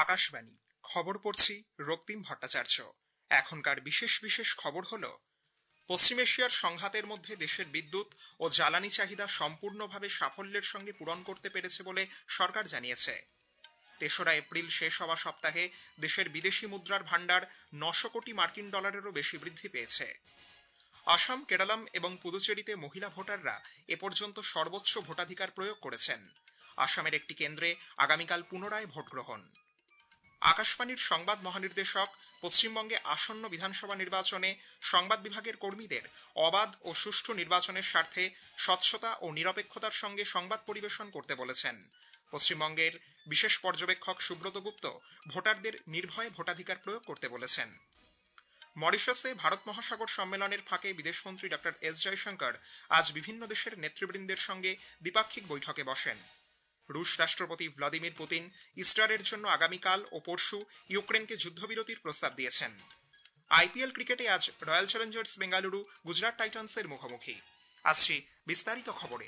আকাশবাণী খবর পড়ছি রক্তিম ভট্টাচার্য। এখনকার বিশেষ বিশেষ খবর হলো, পশ্চিম এশিয়ার সংঘাতের মধ্যে দেশের বিদ্যুৎ ও জ্বালানি চাহিদা সম্পূর্ণভাবে সাফল্যের সঙ্গে পূরণ করতে পেরেছে বলে সরকার জানিয়েছে। ৩রা এপ্রিল শেষ হওয়া সপ্তাহে দেশের বিদেশি মুদ্রার ভাণ্ডার ৯০০ কোটি মার্কিন ডলারেরও বেশি বৃদ্ধি পেয়েছে। আসাম, কেরালাম এবং পুদুচেরিতে মহিলা ভোটাররা এ পর্যন্ত সর্বোচ্চ ভোটাধিকার প্রয়োগ করেছেন। আসামের একটি কেন্দ্রে আগামীকাল পুনরায় ভোট গ্রহণ। আকাশবাণীর সংবাদ মহানির্দেশক পশ্চিমবঙ্গে আসন্ন বিধানসভা নির্বাচনে সংবাদ বিভাগের কর্মীদের অবাধ ও সুষ্ঠু নির্বাচনের স্বার্থে স্বচ্ছতা ও নিরপেক্ষতার সঙ্গে সংবাদ পরিবেশন করতে বলেছেন। পশ্চিমবঙ্গের বিশেষ পর্যবেক্ষক সুব্রত গুপ্ত ভোটারদের নির্ভয়ে ভোটাধিকার প্রয়োগ করতে বলেছেন। মরিশাসে ভারত মহাসাগর সম্মেলনের ফাঁকে বিদেশমন্ত্রী ডক্টর এস জয়শঙ্কর আজ বিভিন্ন দেশের নেতৃবৃন্দের সঙ্গে দ্বিপাক্ষিক বৈঠকে বসেন। রুশ রাষ্ট্রপতি ভ্লাদিমির পুতিন ইস্টারের জন্য আগামীকাল ও পরশু ইউক্রেনকে যুদ্ধবিরতির প্রস্তাব দিয়েছেন। আইপিএল ক্রিকেটে আজ রয়্যাল চ্যালেঞ্জার্স বেঙ্গালুরু গুজরাট টাইটান্সের মুখোমুখি। আসছি বিস্তারিত খবরে।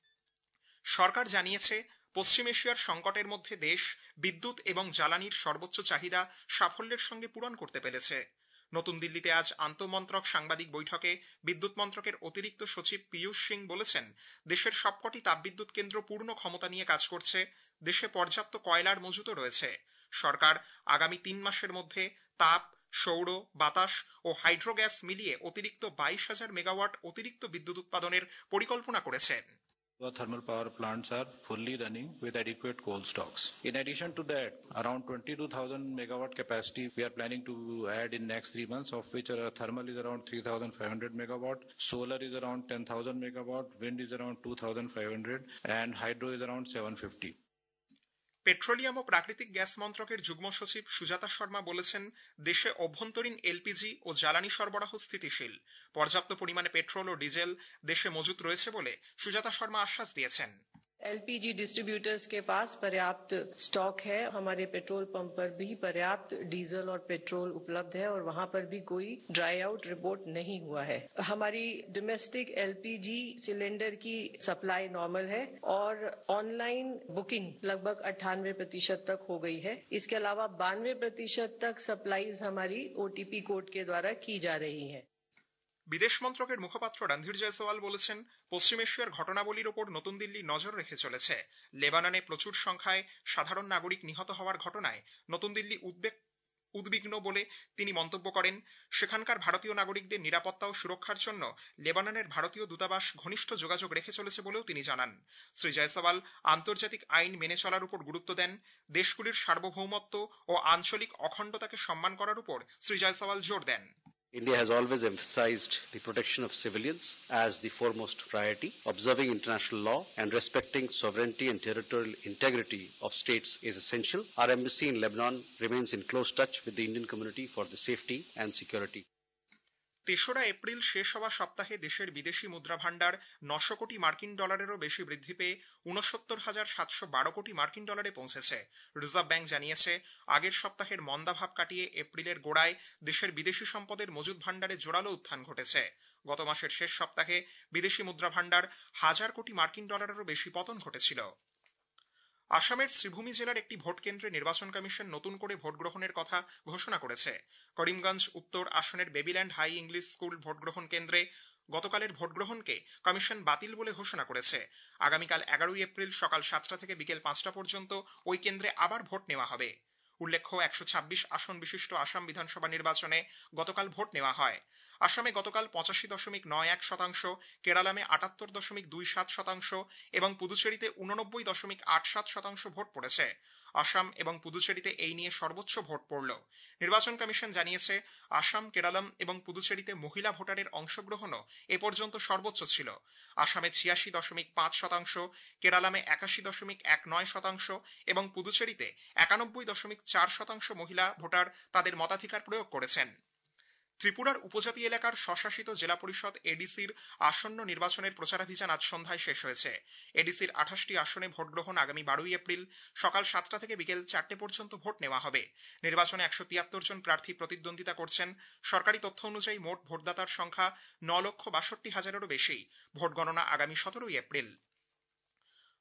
সরকার জানিয়েছে, পশ্চিম এশিয়ার সংকটের মধ্যে দেশ বিদ্যুৎ এবং জ্বালানির সর্বোচ্চ চাহিদা সাফল্যের সঙ্গে পূরণ করতে পেরেছে। নতুন দিল্লিতে আজ আন্তঃমন্ত্রক সাংবাদিক বৈঠকে বিদ্যুৎ মন্ত্রকের অতিরিক্ত সচিব পীয়ূষ সিং বলেছেন, দেশের সবকটি তাপবিদ্যুৎ কেন্দ্র পূর্ণ ক্ষমতা নিয়ে কাজ করছে। দেশে পর্যাপ্ত কয়লার মজুতও রয়েছে। সরকার আগামী ৩ মাসের মধ্যে তাপ, সৌর, বাতাস ও হাইড্রো গ্যাস মিলিয়ে অতিরিক্ত ২২,০০০ মেগাওয়াট অতিরিক্ত বিদ্যুৎ উৎপাদনের পরিকল্পনা করেছেন। Our thermal power plants are fully running with adequate coal stocks. In addition to that, around 22,000 megawatt capacity we are planning to add in next 3 months, of which thermal is around 3,500 megawatt, solar is around 10,000 megawatt, wind is around 2,500, and hydro is around 750. Petroleum ও প্রাকৃতিক gas মন্ত্রকের যুগ্ম সচিব সুজাতা শর্মা বলেছেন, দেশে অভ্যন্তরীণ LPG ও জ্বালানি সরবরাহ স্থিতিশীল। পর্যাপ্ত পরিমাণে পেট্রোল ও ডিজেল দেশে মজুত রয়েছে বলে সুজাতা শর্মা আশ্বাস দিয়েছেন। एलपीजी डिस्ट्रीब्यूटर्स के पास पर्याप्त स्टॉक है। हमारे पेट्रोल पंप पर भी पर्याप्त डीजल और पेट्रोल उपलब्ध है और वहां पर भी कोई ड्राई आउट रिपोर्ट नहीं हुआ है। हमारी डोमेस्टिक एलपीजी सिलेंडर की सप्लाई नॉर्मल है और ऑनलाइन बुकिंग लगभग 98% तक हो गई है। इसके अलावा 92% तक सप्लाईज हमारी ओटीपी कोड के द्वारा की जा रही है। বিদেশ মন্ত্রকের মুখপাত্র রণধীর জয়সওয়াল বলেছেন, পশ্চিম এশিয়ার ঘটনাবলীর ওপর নতুন দিল্লি নজর রেখে চলেছে। লেবাননে প্রচুর সংখ্যায় সাধারণ নাগরিক নিহত হওয়ার ঘটনায় নতুন দিল্লি উদ্বিগ্ন বলে তিনি মন্তব্য করেন। সেখানকার ভারতীয় নাগরিকদের নিরাপত্তা ও সুরক্ষার জন্য লেবাননের ভারতীয় দূতাবাস ঘনিষ্ঠ যোগাযোগ রেখে চলেছে বলেও তিনি জানান। শ্রী জয়সওয়াল আন্তর্জাতিক আইন মেনে চলার উপর গুরুত্ব দেন। দেশগুলির সার্বভৌমত্ব ও আঞ্চলিক অখণ্ডতাকে সম্মান করার উপর শ্রী জয়সওয়াল জোর দেন। India has always emphasized the protection of civilians as the foremost priority. Observing international law and respecting sovereignty and territorial integrity of states is essential. Our embassy in Lebanon remains in close touch with the Indian community for the safety and security. ৩রা April শেষ হওয়া সপ্তাহে দেশের বিদেশি মুদ্রা ভাণ্ডার ৯০০ কোটি মার্কিন ডলারেরও বেশি বৃদ্ধি পেয়ে ৬৯,৭১২ কোটি মার্কিন ডলারে পৌঁছেছে। রিজার্ভ ব্যাংক জানিয়েছে, আগের সপ্তাহের মন্দাভাব কাটিয়ে এপ্রিলের গোড়ায় দেশের বিদেশি সম্পদের মজুদ ভাণ্ডারে জোরালো উত্থান ঘটেছে। গত মাসের শেষ সপ্তাহে বিদেশি মুদ্রা ভাণ্ডার ১,০০০ কোটি মার্কিন ডলারেরও বেশি পতন ঘটেছিল। আসামের শ্রীভূমি জেলার একটি ভোট কেন্দ্রে নির্বাচন কমিশন নতুন করে ভোট গ্রহণের কথা ঘোষণা করেছে। করিমগঞ্জ উত্তর আসনের বেবিল্যান্ড হাই ইংলিশ স্কুল ভোট গ্রহণ কেন্দ্রে গতকালের ভোট গ্রহণকে কমিশন বাতিল বলে ঘোষণা করেছে। আগামীকাল ১১ এপ্রিল সকাল ৭টা থেকে বিকেল ৫টা পর্যন্ত ওই কেন্দ্রে আবার ভোট নেওয়া হবে। উল্লেখ্য, ১২৬ আসন বিশিষ্ট আসাম বিধানসভা নির্বাচনে গতকাল ভোট নেওয়া হয়। আসামে গতকাল ৮৫.৯১%, কেরালামে ৭৮.২৭% এবং পুদুচেরিতে ৮৯.৮৭% ভোট পড়েছে। আসাম এবং পুদুচেরিতে এই নিয়ে সর্বোচ্চ ভোট পড়ল। নির্বাচন কমিশন জানিয়েছে, আসাম, কেরালাম এবং পুদুচেরিতে মহিলা ভোটারের অংশগ্রহণও এ পর্যন্ত সর্বোচ্চ ছিল। আসামে ৮৬.৫%, কেরালামে ৮১.১৯% এবং পুদুচেরিতে ৯১.৪% মহিলা ভোটার তাদের মতাধিকার প্রয়োগ করেছেন। ত্রিপুরার উপজাতি এলাকার স্বশাসিত জেলা পরিষদ এডিসির আসন্ন নির্বাচনের প্রচারাভিযান আজ সন্ধ্যায় শেষ হয়েছে। এডিসির ২৮টি আসনে ভোট গ্রহণ আগামী ১২ এপ্রিল সকাল ৭টা থেকে বিকেল ৪টে পর্যন্ত ভোট নেওয়া হবে। নির্বাচনে ১৭৩ জন প্রার্থী প্রতিদ্বন্দ্বিতা করছেন। সরকারি তথ্য অনুযায়ী মোট ভোটদাতার সংখ্যা ৯,৬২,০০০-এরও বেশি। ভোট গণনা আগামী ১৭ এপ্রিল।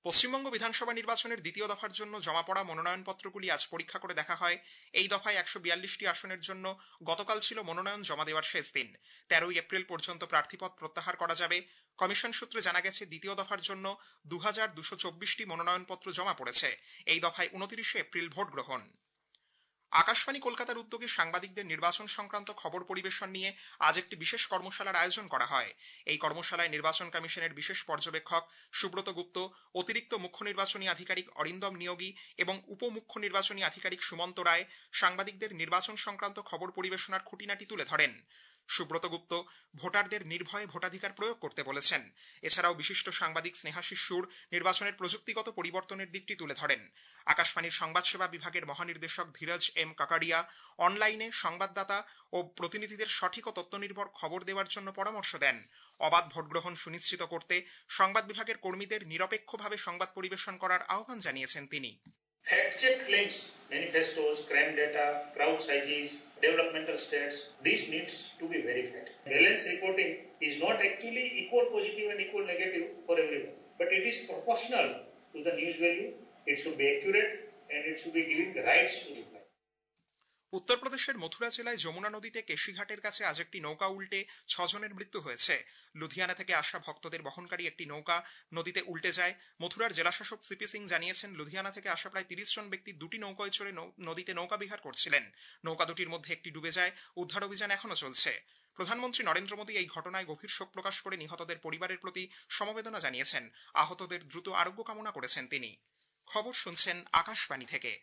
পশ্চিমবঙ্গ বিধানসভা নির্বাচনের দ্বিতীয় দফার জন্য জমা পড়া মনোনয়নপত্রগুলি আজ পরীক্ষা করে দেখা হয়। এই দফায় 142টি আসনের জন্য গতকাল ছিল মনোনয়ন জমা দেওয়ার শেষ দিন। 13 এপ্রিল পর্যন্ত প্রার্থীপদ প্রত্যাহার করা যাবে। কমিশন সূত্রে জানা গেছে, দ্বিতীয় দফার জন্য 2224টি মনোনয়নপত্র জমা পড়েছে। এই দফায় 29 এপ্রিল ভোট গ্রহণ। আকাশবাণী কলকাতার উদ্যোগে সাংবাদিকদের নির্বাচন সংক্রান্ত খবর পরিবেশন নিয়ে আজ একটি বিশেষ কর্মশালার আয়োজন করা হয়। এই কর্মশালায় নির্বাচন কমিশনের বিশেষ পর্যবেক্ষক সুব্রত গুপ্ত, অতিরিক্ত মুখ্য নির্বাচনী আধিকারিক অরিন্দম নিয়োগী এবং উপ মুখ্য নির্বাচনী আধিকারিক সুমন্ত রায় সাংবাদিকদের নির্বাচন সংক্রান্ত খবর পরিবেশনার খুঁটিনাটি তুলে ধরেন। সুব্রত গুপ্ত ভোটারদের নির্ভয়ে ভোটাধিকার প্রয়োগ করতে বলেছেন। এছাড়াও বিশিষ্ট সাংবাদিক স্নেহাশিস সুর নির্বাচনের প্রযুক্তিগত পরিবর্তনের দিকটি তুলে ধরেন। আকাশবাণীর সংবাদ সেবা বিভাগের মহানির্দেশক ধীরজ এম কাকাডিয়া অনলাইনে সংবাদদাতা ও প্রতিনিধিদের সঠিক ও তথ্যনির্ভর খবর দেওয়ার জন্য পরামর্শ দেন। অবাধ ভোটগ্রহণ সুনিশ্চিত করতে সংবাদ বিভাগের কর্মীদের নিরপেক্ষভাবে সংবাদ পরিবেশন করার আহ্বান জানিয়েছেন তিনি। Fact-check claims, manifestos, crime data, crowd sizes, developmental stats, these needs to be verified. Balance reporting is not actually equal positive and equal negative for everyone, but it is proportional to the news value. It should be accurate and it should be giving the rights to reply. উত্তরপ্রদেশের মথুরা জেলায় যমুনা নদীতে কেশিঘাটের কাছে আজ একটি নৌকা উল্টে 6 জনের মৃত্যু হয়েছে। লুধিয়ানা থেকে আসা ভক্তদের বহনকারী একটি নৌকা নদীতে উল্টে যায়। মথুরার জেলাশাসক সিপি সিং জানিয়েছেন, লুধিয়ানা থেকে আসা প্রায় 30 জন ব্যক্তি দুটি নৌকায় চড়ে নদীতে নৌকা বিহার করছিলেন। নৌকা দুটির মধ্যে একটি ডুবে যায়। উদ্ধার অভিযান এখনো চলছে। প্রধানমন্ত্রী নরেন্দ্র মোদী এই ঘটনায় গভীর শোক প্রকাশ করে নিহতদের পরিবারের প্রতি সমবেদনা জানিয়েছেন। আহতদের দ্রুত আরোগ্য কামনা করেছেন তিনি। খবর শুনছেন আকাশবাণী থেকে।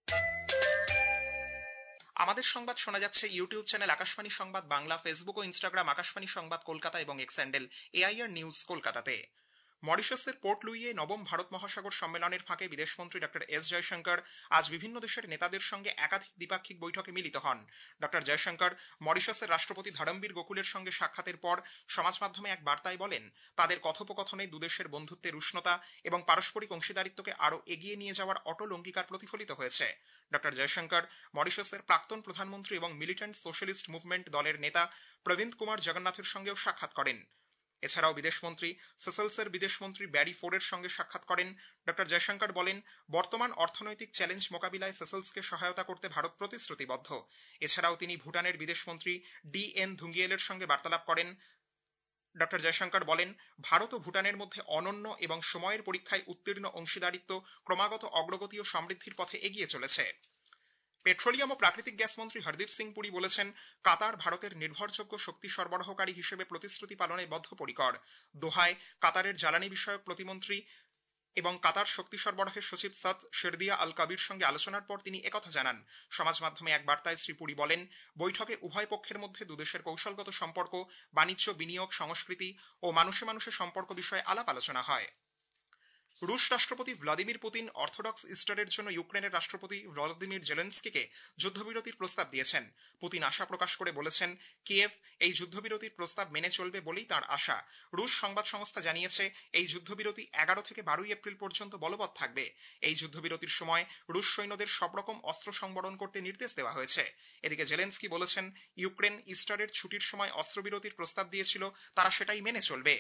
আমাদের সংবাদ শোনা যাচ্ছে ইউটিউব চ্যানেল আকাশবাণী সংবাদ বাংলা, ফেসবুক ও ইনস্টাগ্রাম আকাশবাণী সংবাদ কলকাতা এবং এক্স হ্যান্ডেল AIR নিউজ কলকাতাতে। মরিশাসের পোর্ট লুইয়ে নবম ভারত মহাসাগর সম্মেলনের ফাঁকে বিদেশমন্ত্রী ডক্টর এস জয়শঙ্কর আজ বিভিন্ন দেশের নেতাদের সঙ্গে একাধিক দ্বিপাক্ষিক বৈঠকে মিলিত হন। ডক্টর জয়শঙ্কর মরিশাসের রাষ্ট্রপতি ধরমবীর গোকুলের সঙ্গে সাক্ষাতের পর সমাজ মাধ্যমে এক বার্তায় বলেন, তাদের কথোপকথনে দুদেশের বন্ধুত্বের উষ্ণতা এবং পারস্পরিক অংশীদারিত্বকে আরও এগিয়ে নিয়ে যাওয়ার অটল অঙ্গীকার প্রতিফলিত হয়েছে। ডক্টর জয়শঙ্কর মরিশাসের প্রাক্তন প্রধানমন্ত্রী এবং মিলিটেন্ট সোশ্যালিস্ট মুভমেন্ট দলের নেতা প্রবীন্দ কুমার জগন্নাথের সঙ্গেও সাক্ষাৎ করেন। এছাড়াও বিদেশমন্ত্রী সেসেলসের বিদেশমন্ত্রী ব্যারি ফোরের সঙ্গে সাক্ষাৎ করেন। ডক্টর জয়শঙ্কর বলেন, বর্তমান অর্থনৈতিক চ্যালেঞ্জ মোকাবিলায় সেসেলসকে সহায়তা করতে ভারত প্রতিশ্রুতিবদ্ধ। এছাড়াও তিনি ভুটানের বিদেশমন্ত্রী DN ধুঙ্গিয়েলের সঙ্গে বার্তালাপ করেন। ডক্টর জয়শঙ্কর বলেন, ভারত ও ভুটানের মধ্যে অনন্য এবং সময়ের পরীক্ষায় উত্তীর্ণ অংশীদারিত্ব ক্রমাগত অগ্রগতি ও সমৃদ্ধির পথে এগিয়ে চলেছে। পেট্রোলিয়াম ও প্রাকৃতিক গ্যাস মন্ত্রী হরদীপ সিং পুরী বলেছেন, কাতার ভারতের নির্ভরযোগ্য শক্তি সরবরাহকারী হিসেবে প্রতিশ্রুতি পালনে বদ্ধপরিকর। দোহায় কাতারের জ্বালানি বিষয়ক প্রতিমন্ত্রী এবং কাতার শক্তি সরবরাহের সচিব সৎ শেরদিয়া আল কাবির সঙ্গে আলোচনার পর তিনি একথা জানান। সমাজ মাধ্যমে এক বার্তায় শ্রী পুরী বলেন, বৈঠকে উভয় পক্ষের মধ্যে দুদেশের কৌশলগত সম্পর্ক, বাণিজ্য, বিনিয়োগ, সংস্কৃতি ও মানুষে মানুষে সম্পর্ক বিষয়ে আলাপ আলোচনা হয়। রুশ রাষ্ট্রপতি ভ্লাদিমির পুতিন অর্থোডক্স ইস্টারের জন্য ইউক্রেনের রাষ্ট্রপতি ভলোদিমির জেলেনস্কিকে যুদ্ধবিরতির প্রস্তাব দিয়েছেন। পুতিন আশা প্রকাশ করে বলেছেন, কিয়েভ এই যুদ্ধবিরতির প্রস্তাব মেনে চলবে বলেই তাঁর আশা। রুশ সংবাদ সংস্থা জানিয়েছে, এই যুদ্ধবিরতি 11 থেকে 12 এপ্রিল পর্যন্ত বলবৎ থাকবে। এই যুদ্ধবিরতির সময় রুশ সৈন্যদের সব রকম অস্ত্র সংবরণ করতে নির্দেশ দেওয়া হয়েছে। এদিকে জেলেনস্কি বলেছেন, ইউক্রেন ইস্টারের ছুটির সময় অস্ত্রবিরতির প্রস্তাব দিয়েছিল, তারা সেটাই মেনে চলবে।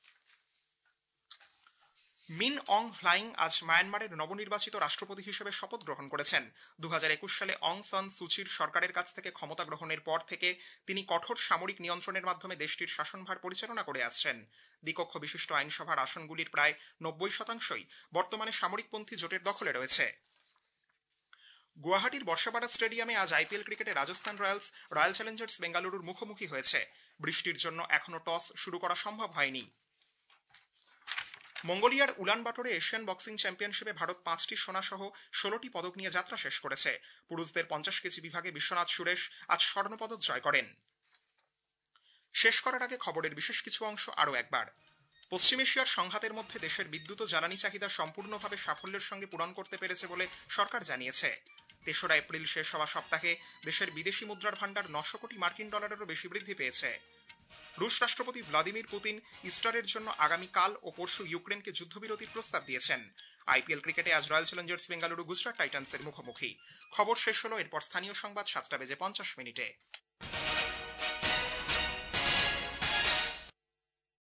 মিন অং হ্লাইং আজ মায়ানমারের নবনির্বাচিত রাষ্ট্রপতি হিসেবে শপথ গ্রহণ করেছেন। 2021 সালে অং সান সুচির সরকারের কাছ থেকে ক্ষমতা গ্রহণের পর থেকে তিনি কঠোর সামরিক নিয়ন্ত্রণের মাধ্যমে দেশটির শাসনভার পরিচালনা করে আসছেন। দ্বিকক্ষ বিশিষ্ট আইনসভার আসনগুলির প্রায় 90% বর্তমানে সামরিকপন্থী জোটের দখলে রয়েছে। গুয়াহাটির বর্ষাপাড়া স্টেডিয়ামে আজ IPL ক্রিকেটে রাজস্থান রয়্যালস রয়্যাল চ্যালেঞ্জার্স বেঙ্গালুরুর মুখোমুখি হয়েছে। বৃষ্টির জন্য এখনো টস শুরু করা সম্ভব হয়নি। মঙ্গোলিয়ার উলানবাটরে এশিয়ান বক্সিং চ্যাম্পিয়নশিপে ভারত 5টি সোনা সহ 16টি পদক নিয়ে যাত্রা শেষ করেছে। পুরুষদের 50 কেজি বিভাগে বিশ্বনাথ সুরেশ আজ স্বর্ণপদক জয় করেন। শেষ করার আগে খবরের বিশেষ কিছু অংশ আরও একবার। পশ্চিম এশিয়ার সংঘাতের মধ্যে দেশের বিদ্যুৎ ও জ্বালানি চাহিদা সম্পূর্ণভাবে সাফল্যের সঙ্গে পূরণ করতে পেরেছে বলে সরকার জানিয়েছে। 3রা এপ্রিল শেষ হওয়া সপ্তাহে দেশের বিদেশি মুদ্রার ভান্ডার 900 কোটি মার্কিন ডলারেরও বেশি বৃদ্ধি পেয়েছে। রুশ রাষ্ট্রপতি ভ্লাদিমির পুতিন ইস্টারের জন্য আগামীকাল ও পরশু ইউক্রেনকে যুদ্ধবিরতির প্রস্তাব দিয়েছেন। IPL ক্রিকেটে আজ রয়্যাল চ্যালেঞ্জার্স বেঙ্গালুরু গুজরাট টাইটান্সের মুখোমুখি। খবর শেষ হলো, এরপর স্থানীয় সংবাদ 7টা বেজে 50 মিনিটে।